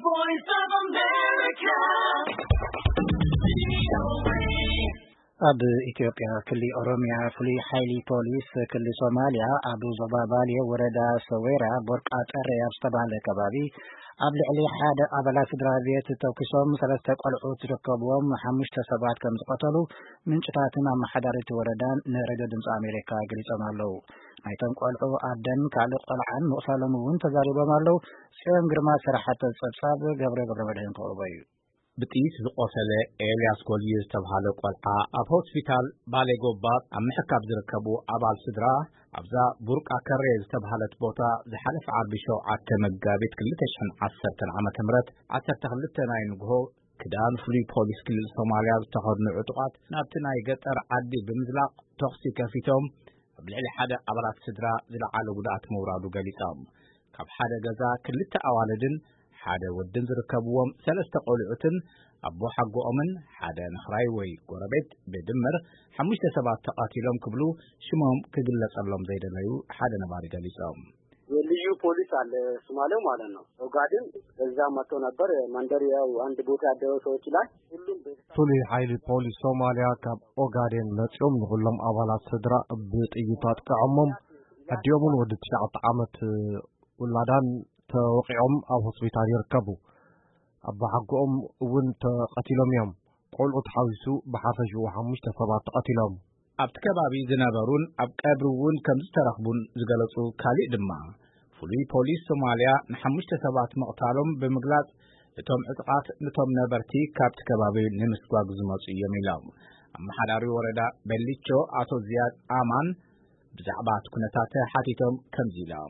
voice of America. ኣብ ኢትዮጵያ ክልል ኦሮሚያ ፍሉይ ሓይሊ ፖሊስ ክልል ሶማሊያ ኣብ ዞባ ባሌ ወረዳ ሰዌራ ቦርቃ ጠረ ኣብ ዝተባህለ ከባቢ ኣብ ልዕሊ ሓደ ኣባላት ስድራቤት ተተኩሶም ሰለስተ ቆልዑት ዝርከብዎም 5 ሰባት ከም ዝቀተሉ ምንጭታትን ኣመሓዳሪት ወረዳን ንሬድዮ ድምፂ ኣሜሪካ ገሊፆም ኣለው። ናይቶም ቆልዑ ኣደን ካልእ ቆልዓን ምቁሳሎም እውን ተዛሪቦም ኣለው። ጽዮን ግርማ ስራሕተ ጸብጻብ ገብረ መድህን ተቕርቦ እዩ። ብጥይት ዝቆሰለ ኤልያስ ኮልይ ዝተባህለ ቆልዓ ኣብ ሆስፒታል ባሌ ጎባ ኣብ ምሕካብ ዝርከቡ ኣባል ስድራ ኣብዛ ቡርቃ ከሬ ዝተባህለት ቦታ ዝሓለፈ ዓርቢ 7 መጋቢት 2010 ዓመተ ምህረት 12 ናይ ንግሆ ክዳን ፍሉይ ፖሊስ ክልል ሶማሊያ ዝተኸድኑ ዕጡቃት ናብቲ ናይ ገጠር ዓዲ ብምዝላቕ ተኽሲ ከፊቶም ኣብ ልዕሊ ሓደ ኣባላት ስድራ ዝለዓለ ጉድኣት ምውራዱ ገሊፆም። ካብ ሓደ ገዛ ክልተ ኣዋልድን ሓደ ወድን ዝርከብዎም ሰለስተ ቆልዑትን ኣቦ ሓጎኦምን ሓደ ንኽራይ ወይ ጎረቤት ብድምር 5 ሰባት ተቃቲሎም ክብሉ ሽሞም ክግለጸሎም ዘይደለዩ ሓደ ነባሪ ገሊፆም። የልዩ ፖሊስ አለ ሶማሌው ማለት ነው። ኦጋዴን እዛ መጥቶ ነበር መንደር ያው አንድ ቦታ ያደሩ ሰዎች ላይ ሁሉም ፍሉይ ሓይሊ ፖሊስ ሶማሊያ ካብ ኦጋዴን መጽኦም ንሁሎም አባላት ስድራ ብጥይት አጥቅዖሞም አዲኦምን ወዲ 9 ዓመት ወላዳን ተወቂዖም ኣብ ሆስፒታል ይርከቡ። ኣባ ሓጎኦም እውን ተቀቲሎም እዮም። ቆልዑ ተሓዊሱ ብሓፈሹ 5 ሰባት ተቀቲሎም ኣብቲ ከባቢ ዝነበሩን ኣብ ቀብሪ እውን ከም ዝተረኽቡን ዝገለጹ ካልእ ድማ ፍሉይ ፖሊስ ሶማሊያ ን5 ሰባት መቕታሎም ብምግላጽ እቶም ዕጥቃት ነቶም ነበርቲ ካብቲ ከባቢ ንምስጓግ ዝመጹ እዮም ኢሎም። ኣመሓዳሪ ወረዳ በሊቾ ኣቶ ዝያድ ኣማን ብዛዕባ እቲ ኩነታት ሓቲቶም ከምዚ ኢሎም።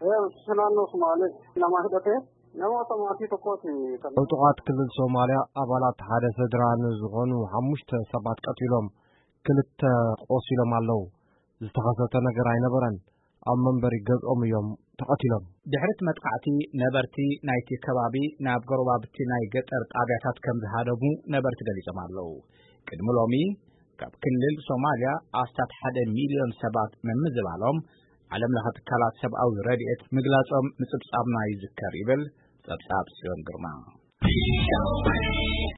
ዕጡቃት ክልል ሶማሊያ አባላት ሓደ ስድራ ንዝኾኑ 5 ሰባት ቀቲሎም 2 ቆሲሎም ኣለው። ዝተኸሰተ ነገር ኣይነበረን። ኣብ መንበሪ ገዝኦም እዮም ተቀቲሎም። ድሕሪት መጥቃዕቲ ነበርቲ ናይቲ ከባቢ ናብ ጎረባብቲ ናይ ገጠር ጣብያታት ከም ዝሃደሙ ነበርቲ ገሊፆም ኣለው። ቅድሚ ሎሚ ካብ ክልል ሶማሊያ ኣስታት 1 ሚልዮን ሰባት ምምዝባሎም ዓለም ለኸ ትካላት ሰብኣዊ ረድኤት ምግላጾም ምጽብጻብና ይዝከር ይብል ጸብጻብ ጽዮን ግርማ።